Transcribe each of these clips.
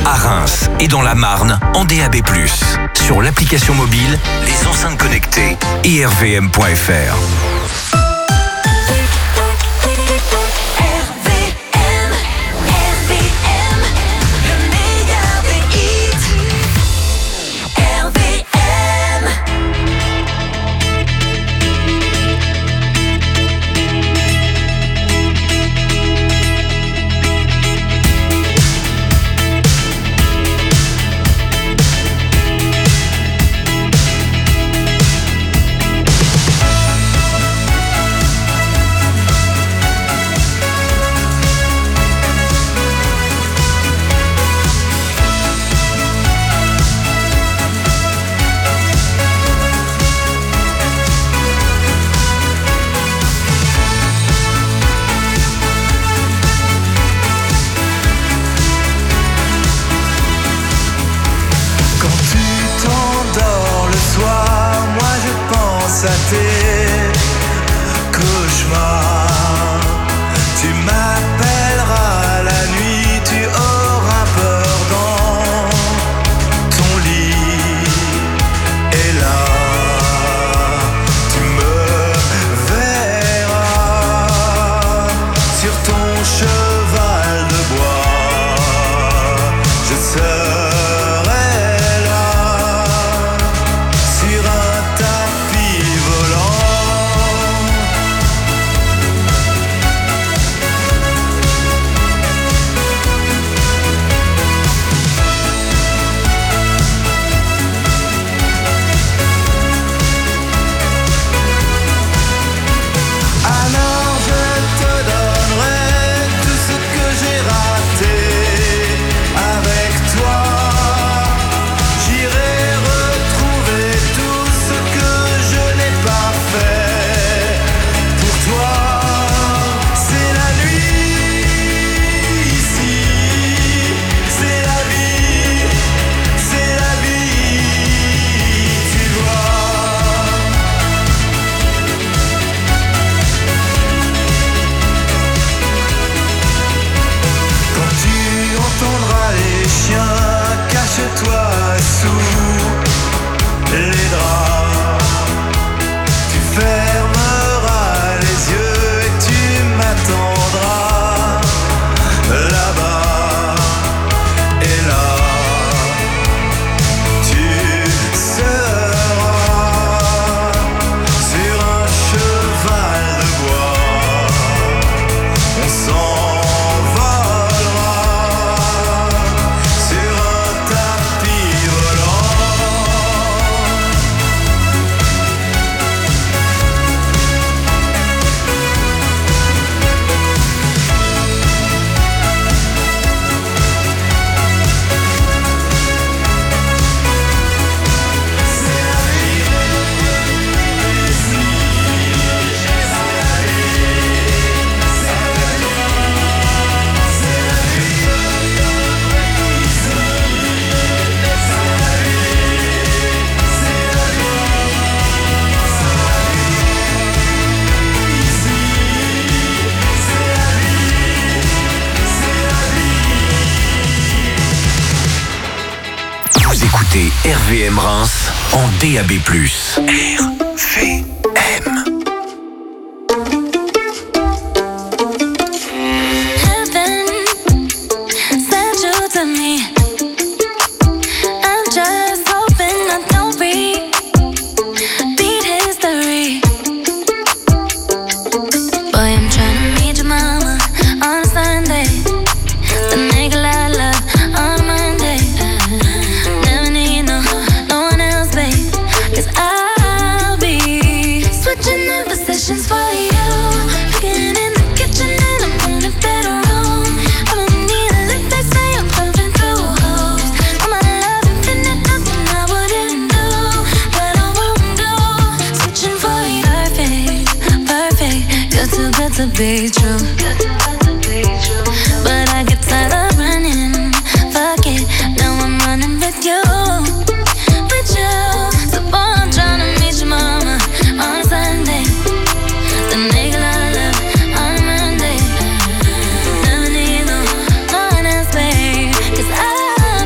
à Reims et dans la Marne en DAB+. Sur l'application mobile, les enceintes connectées et rvm.fr. RVM Reims en DAB+. RVM. To be true, but I get tired of running. Fuck it, now I'm running with you, with you. So boy, I'm tryna meet your mama on a Sunday, then make a lot of love on a Monday. Never need no one else, babe, 'cause I'll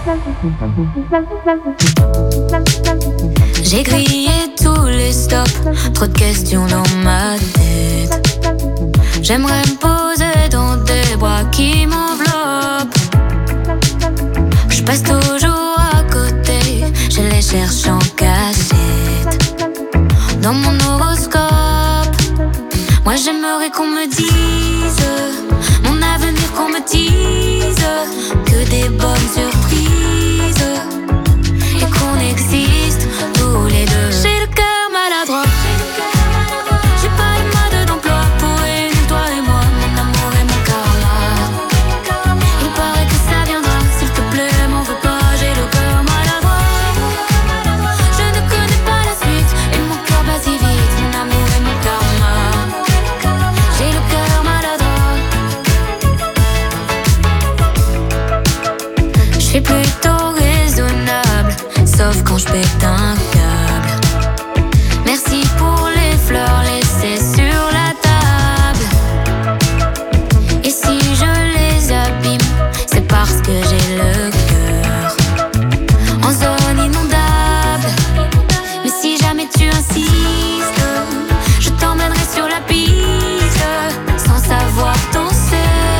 J'ai grillé tous les stops, trop de questions dans ma tête. J'aimerais me poser dans des bras qui m'enveloppent. Je passe toujours à côté, je les cherche en cachette. Dans mon horoscope, moi j'aimerais qu'on me dise mon avenir, qu'on me dise que des bonnes surprises et qu'on existe tous les deux. J'ai le cœur maladroit, j'ai pas de mode d'emploi pour réunir toi et moi, mon amour et mon karma. Il paraît que ça viendra, s'il te plaît, m'en veux pas, j'ai le cœur maladroit. Je ne connais pas la suite et mon cœur bat si vite, mon amour et mon karma. J'ai le cœur maladroit. Je suis plutôt raisonnable, sauf quand je pète un câble. Merci pour les fleurs laissées sur la table. Et si je les abîme, c'est parce que j'ai le cœur en zone inondable. Mais si jamais tu insistes, je t'emmènerai sur la piste sans savoir danser.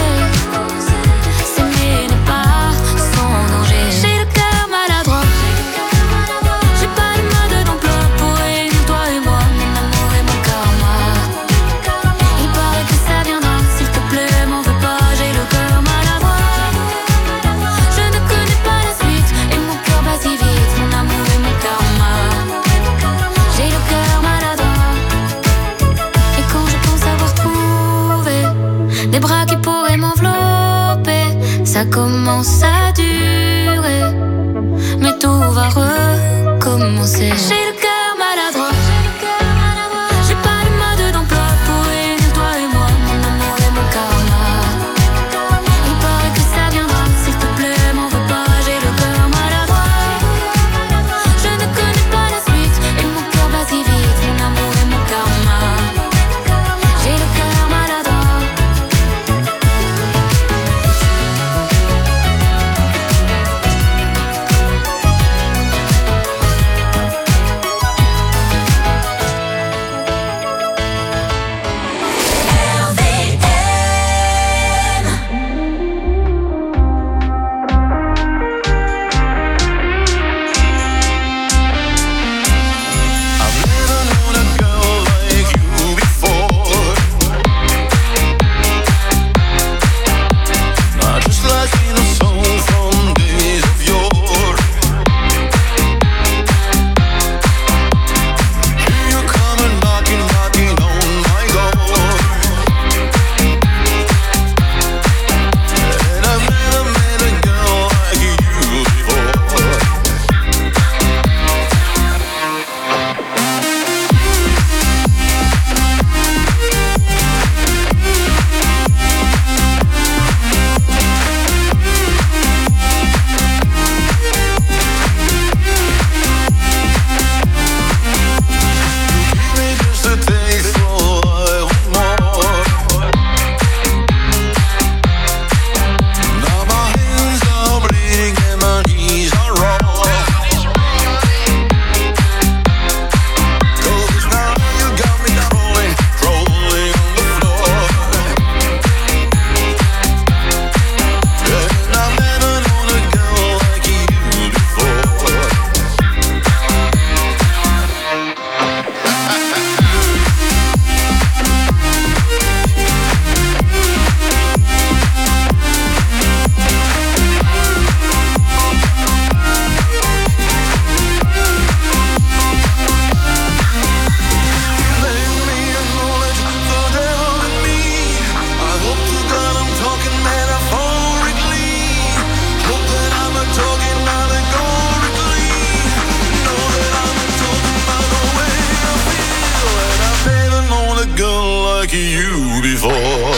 S'aimer n'est pas sans danger. J'ai le cœur maladroit, j'ai pas de mode d'emploi pour réunir toi et moi, mon amour et mon karma. Il paraît que ça viendra, s'il te plaît, m'en veux pas, j'ai le cœur maladroit. Je ne connais pas la suite et mon cœur bat si vite, mon amour et mon karma. J'ai le cœur maladroit. Et quand je pense avoir trouvé des bras qui pourraient m'envelopper, ça commence à durer, mais tout va recommencer. J'ai le cœur maladroit, j'ai pas de mode d'emploi pour réunir toi et moi, mon amour et mon karma. Il paraît que ça viendra, s'il te plaît, m'en veux pas, j'ai le cœur maladroit. Je ne connais pas la suite et mon cœur bat si vite, mon amour et mon karma. J'ai le cœur maladroit. like you before.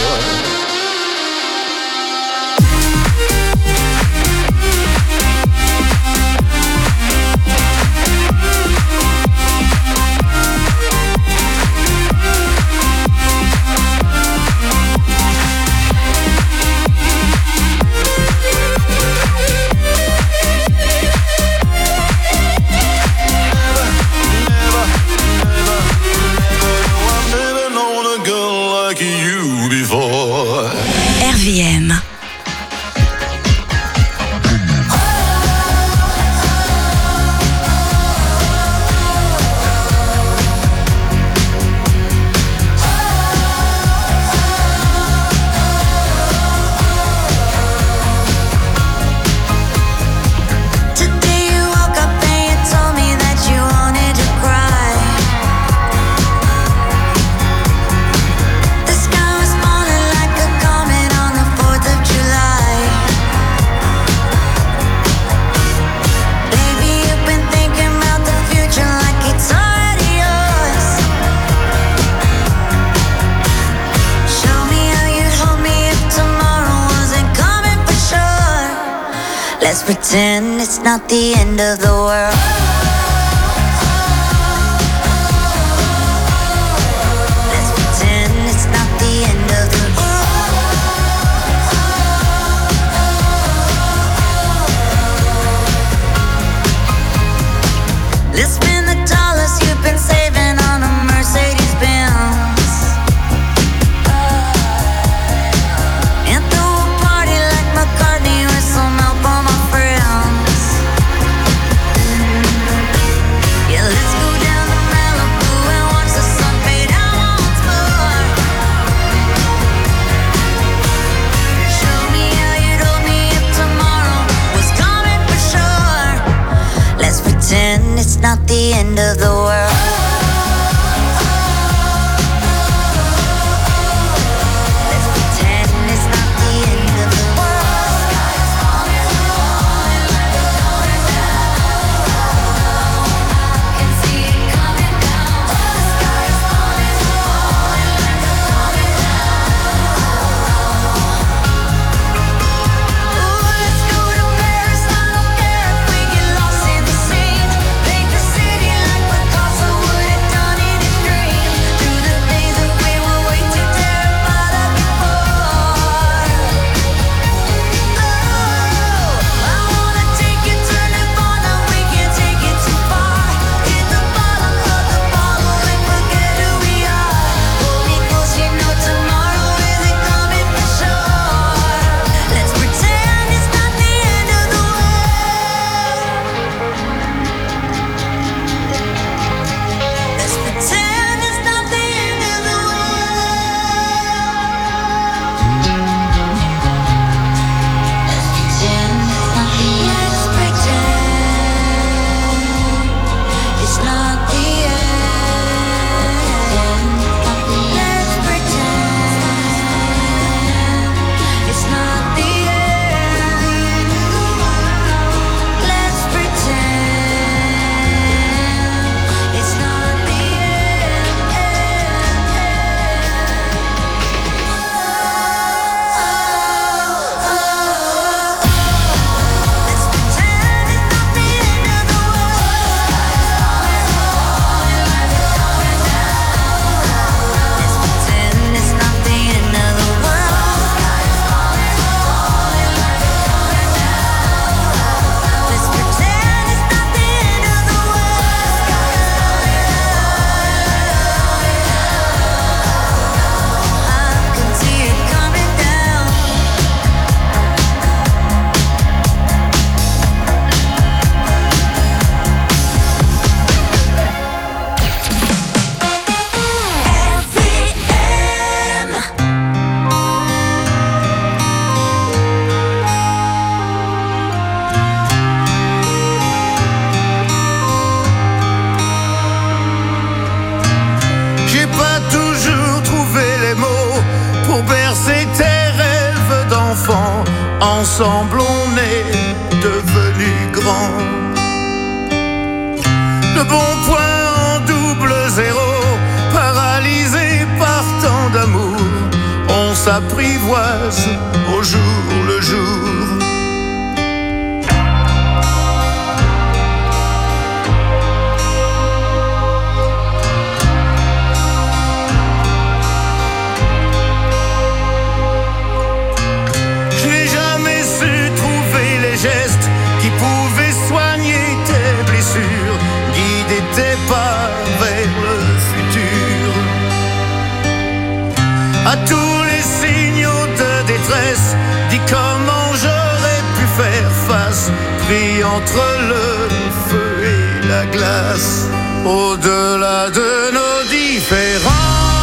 Let's pretend it's not the end of the world. Let's pretend it's not the end of the world. Let's spend the dollars you've been saving on a Mercedes Benz. And throw a party like McCartney with some help on my friends. Yeah, let's go down to Malibu and watch the sun fade out once more. Show me how you'd hold me if tomorrow was coming for sure. Let's pretend it's not the end of the world. Let's pretend it's not the end of the world. Sky's falling, falling like it's going down. I can see it coming down. The sky's falling, falling like it's going down. Ooh, let's go to Paris. I don't care if we get lost in the scene. Paint the city like Picasso would have done in his dream. Through the things that we were way too terrified of before. Oh, I wanna take you to Nirvana. We can't take it too far. Hit the bottom of the bottle and forget who we are. Hold me close, you know tomorrow isn't coming for sure. Let's pretend it's not the end of the world. Let's pretend it's not the end of the It's not the end. Let's pretend it's not the end. Let's pretend it's not the Let's pretend it's not the end of the world. Let's pretend it's not the end of the world. Let's pretend it's not the end of the world. I can see it coming down. J'ai pas toujours trouvé les mots pour bercer tes rêves d'enfant. Ensemble on est devenus grands. Le bon point en double zéro, paralysé par tant d'amour. On s'apprivoise au jour le jour. Je n'ai jamais su trouver les gestes qui pouvaient soigner tes blessures, guider tes pas vers le futur. À tous les signaux de détresse, dis comment j'aurais pu faire face, pris entre le feu et la glace, au-delà de nos différences.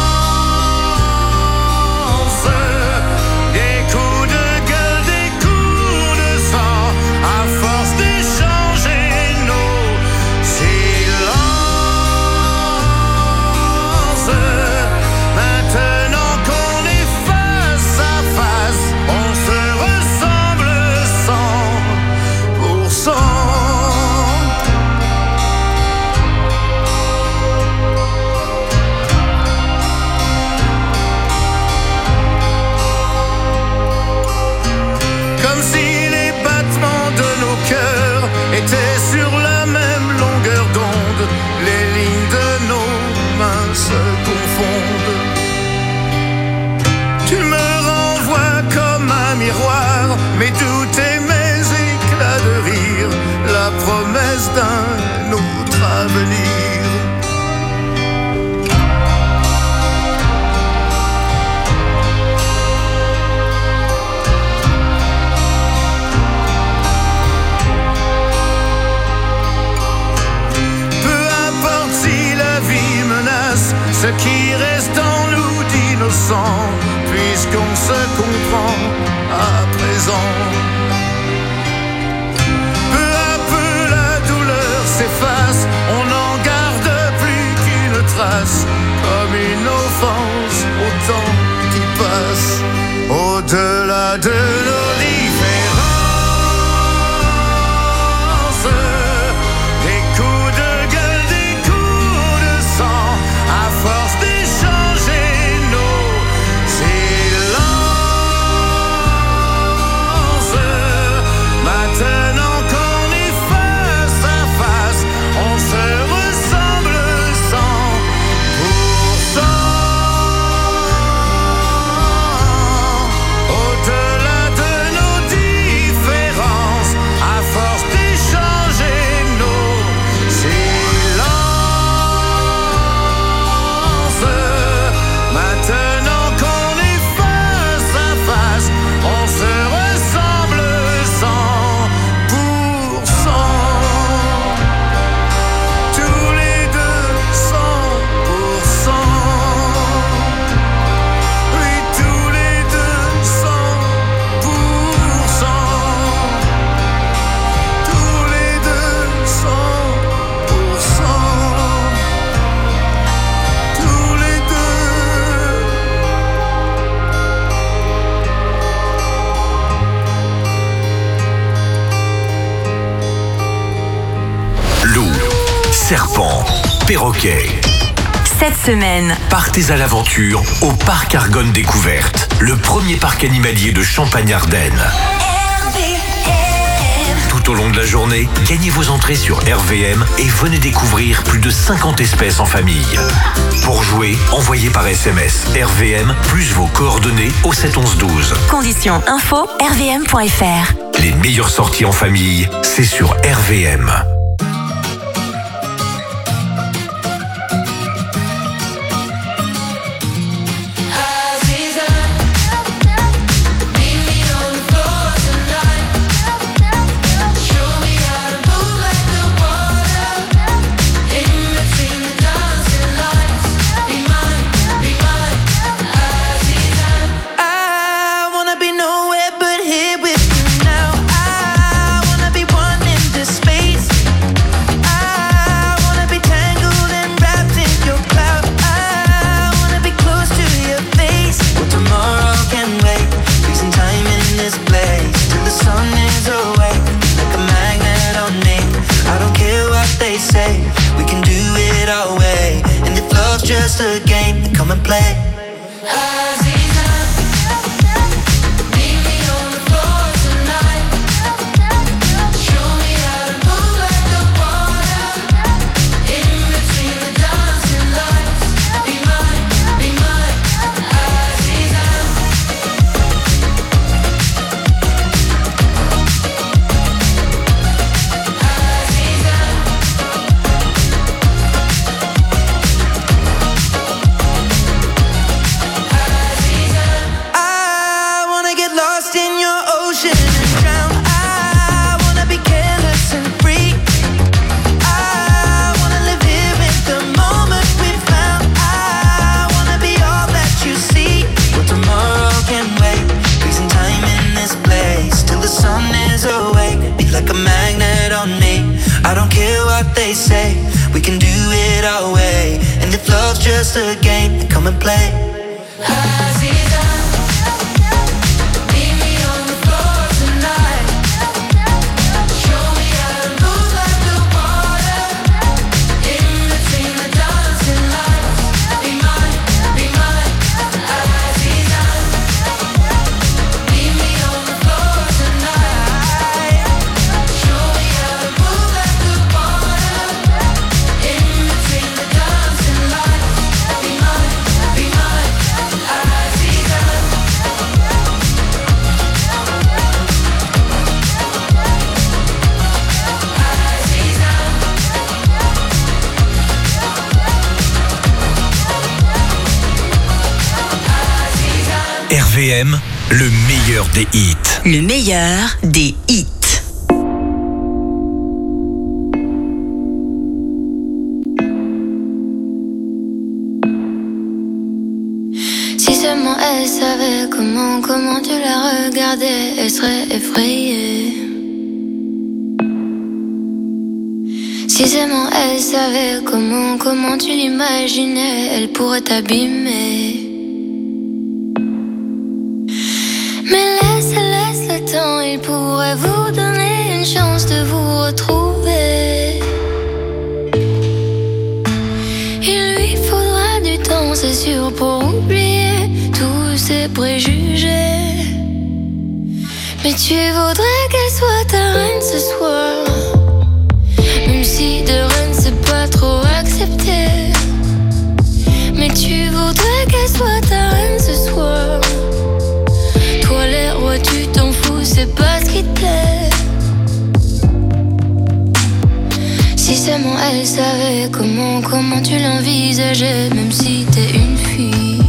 Des coups de gueule, des coups de sang, à force d'échanger nos silences. Maintenant qu'on est face à face, on se ressemble 100%. promesse d'un autre avenir. Peu importe si la vie menace ce qui reste en nous d'innocent, puisqu'on se comprend à présent. Peu à peu la douleur s'efface, on n'en garde plus qu'une trace, comme une offense au temps qui passe, au-delà de nos différences. Des coups de gueule, des coups de sang, à force d'échanger nos silences. Maintenant qu'on est face à face, on se ressemble 100%. Au-delà de nos différences, à force d'échanger nos silences. Maintenant qu'on est face à face, on se ressemble 100%. Tous les deux 100%. Oui, tous les deux 100%. Tous les deux 100%. Tous les deux. Loup, serpent, perroquet. Cette semaine, Partez à l'aventure au Parc Argonne Découverte, le premier parc animalier de Champagne-Ardenne. Tout au long de la journée, gagnez vos entrées sur RVM et venez découvrir plus de 50 espèces en famille. Pour jouer, envoyez par SMS RVM plus vos coordonnées au 7 11 12. conditions info rvm.fr. Les meilleures sorties en famille, c'est sur RVM. I wanna be nowhere but here with you now. I wanna be one in this space. I wanna be tangled and wrapped in your cloud. I wanna be close to your face. Well, tomorrow can wait. Freezing time in this place till the sun is away. Like a magnet on me. I don't care what they say. We can do it our way. And if love's just a game, then come and play. I wanna get lost in your ocean and drown. I wanna be careless and free. I wanna live here in the moment we found. I wanna be all that you see. Well, tomorrow can wait. Freezing time in this place till the sun is awake. Be like a magnet on me. I don't care what they say. We can do it our way. And if love's just a game, then come and play. Be mine, RVM, le meilleur des hits. Le meilleur des hits. Si seulement elle savait comment tu la regardais, elle serait effrayée. Si seulement elle savait comment tu l'imaginais, elle pourrait t'abîmer. Mais laisse le temps, il pourrait vous donner une chance de vous retrouver. Il lui faudra du temps, c'est sûr, pour oublier tous ses préjugés. Mais tu voudrais qu'elle soit ta reine ce soir, même si de reine c'est pas trop accepté. Mais tu voudrais qu'elle soit ta reine ce soir. Toi les rois tu t'en fous, c'est pas ce qui te plaît. Si seulement elle savait comment tu l'envisageais, même si t'es une fille.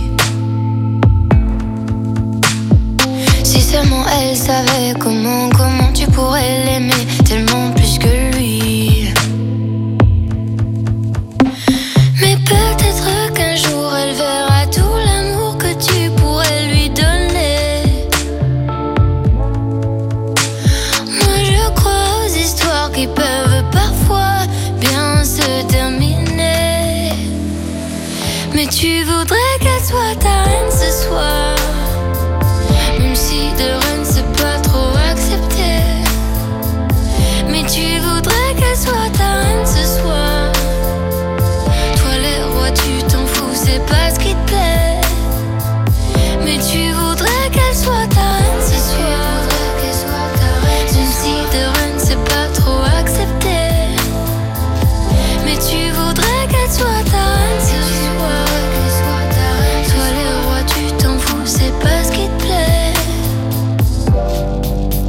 Si seulement elle savait comment tu pourrais l'aimer tellement plus que lui. Mais peut-être qu'un jour elle verra tout l'amour que tu pourrais lui donner. Moi je crois aux histoires qui peuvent parfois bien se terminer. Mais tu voudrais qu'elle soit ta